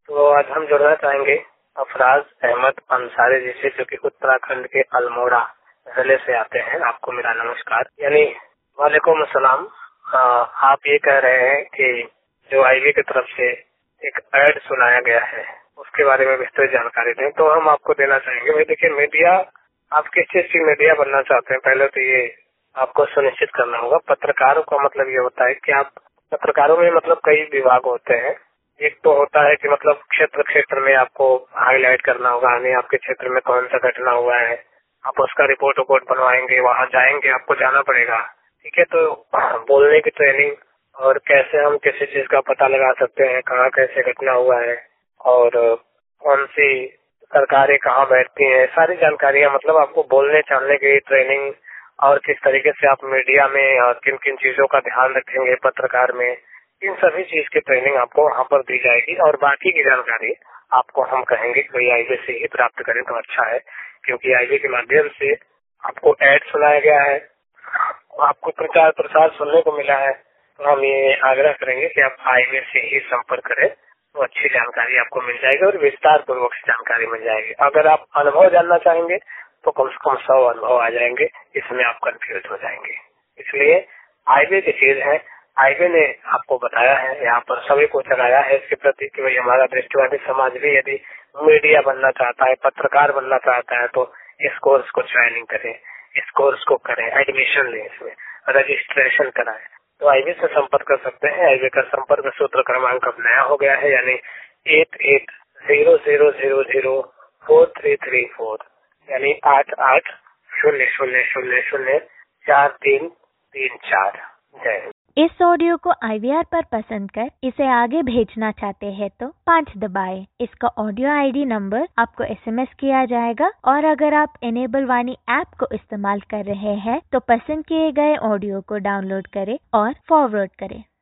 तो आज हम जुड़ना चाहेंगे अफराज अहमद अंसारी जी से, जो कि उत्तराखंड के अल्मोड़ा जिले से आते हैं। आपको मेरा नमस्कार, यानी वालेकुम अस्सलाम। आप ये कह रहे हैं कि जो आईवी की तरफ से एक ऐड सुनाया गया है उसके बारे में विस्तृत जानकारी दें। तो हम आपको देना चाहेंगे। भाई देखिए, मीडिया, आप किस चीज की मीडिया बनना चाहते हैं, पहले तो ये आपको सुनिश्चित करना होगा। पत्रकारों का मतलब ये होता है कि आप पत्रकारों में मतलब कई विभाग होते हैं। एक तो होता है कि मतलब क्षेत्र क्षेत्र में आपको हाईलाइट करना होगा, यानी आपके क्षेत्र में कौन सा घटना हुआ है, आप उसका रिपोर्ट बनवाएंगे, वहाँ जाएंगे, आपको जाना पड़ेगा। ठीक है, तो बोलने की ट्रेनिंग और कैसे हम किसी चीज का पता लगा सकते हैं, कहाँ कैसे घटना हुआ है और कौन सी सरकारें कहाँ बैठती हैं, सारी जानकारियां मतलब आपको बोलने चालने की ट्रेनिंग और किस तरीके से आप मीडिया में और किन किन चीजों का ध्यान रखेंगे पत्रकार में, इन सभी चीज की ट्रेनिंग आपको वहाँ पर दी जाएगी। और बाकी की जानकारी आपको हम कहेंगे कि आईवी से ही प्राप्त करें तो अच्छा है, क्योंकि आईवी के माध्यम से आपको ऐड सुनाया गया है, आपको प्रचार प्रसार सुनने को मिला है। तो हम ये आग्रह करेंगे कि आप आईवी से ही संपर्क करें, तो अच्छी जानकारी आपको मिल जाएगी और विस्तार पूर्वक से जानकारी मिल जाएगी। अगर आप अनुभव जानना चाहेंगे तो कम से कम 100 अनुभव आ जाएंगे, इसमें आप कंफ्यूज हो जाएंगे। इसलिए आईवी की चीज है, आईवी ने आपको बताया है, यहाँ पर सभी को जगाया है इसके प्रति कि भाई हमारा दृष्टिवादी समाज भी यदि मीडिया बनना चाहता है, पत्रकार बनना चाहता है, तो इस कोर्स को ज्वाइनिंग करें, इस कोर्स को करें, एडमिशन लें, इसमें रजिस्ट्रेशन कराएं। तो आईवी से संपर्क कर सकते हैं। आईवी का संपर्क सूत्र क्रमांक अब नया हो गया है, यानी 8800004334, यानी 8800004334। जय हिंद। इस ऑडियो को IVR पर पसंद कर इसे आगे भेजना चाहते हैं तो 5 दबाएं। इसका ऑडियो ID नंबर आपको SMS किया जाएगा। और अगर आप इनेबल वाणी ऐप को इस्तेमाल कर रहे हैं तो पसंद किए गए ऑडियो को डाउनलोड करें और फॉरवर्ड करें।